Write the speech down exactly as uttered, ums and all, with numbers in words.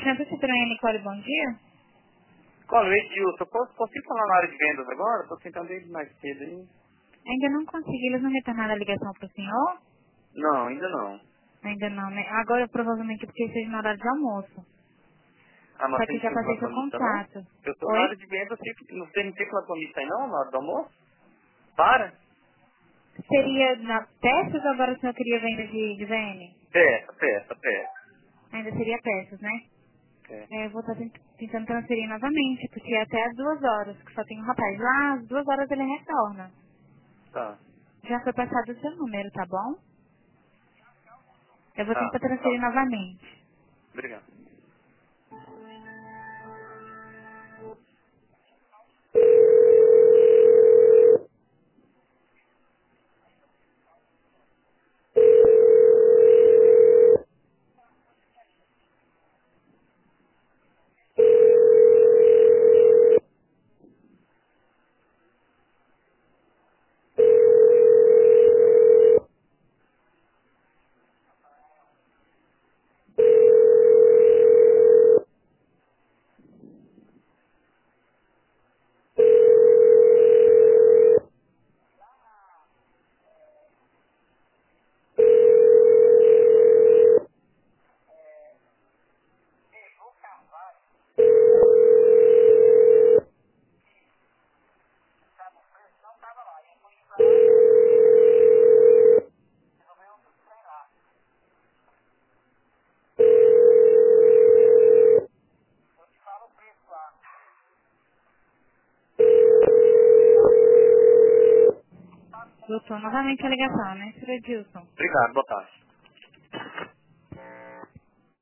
Centro Citroën, Nicole, bom dia. Com o Edilson, posso, posso ir falar na área de vendas agora? Estou tentando ir mais cedo aí. Ainda não consegui, eles não retornaram a ligação para o senhor? Não, ainda não. Ainda não, né? Agora provavelmente porque seja no horário de almoço. Ah, mas Só que tem já tempo passei lá com seu a missa, não? contato. Eu estou na Oi? área de vendas, sempre, não tem tempo lá com a missa aí não, na hora do almoço? Para? Seria na peças ou agora o senhor queria venda de, de V N? Peça, peça, peça. Ainda seria peças, né? É. É, eu vou estar tentando transferir novamente, porque é até as duas horas, que só tem um rapaz. Lá às duas horas ele retorna. Tá, Já foi passado o seu número, tá bom? Eu vou tá, tentar transferir tá. novamente. Obrigado. Doutor, novamente a ligação, né, senhor Edilson? Obrigado, boa tarde.